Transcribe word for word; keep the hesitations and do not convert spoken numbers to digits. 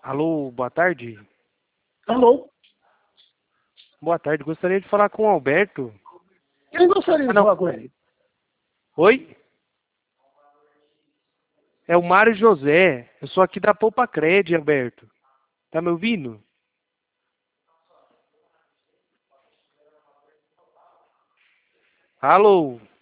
Alô, boa tarde. Alô? Boa tarde, gostaria de falar com o Alberto. Quem gostaria Ah, de não. falar com ele? Oi? É o Mário José. Eu sou aqui da Poupa Cred, Alberto. Tá me ouvindo? Alô?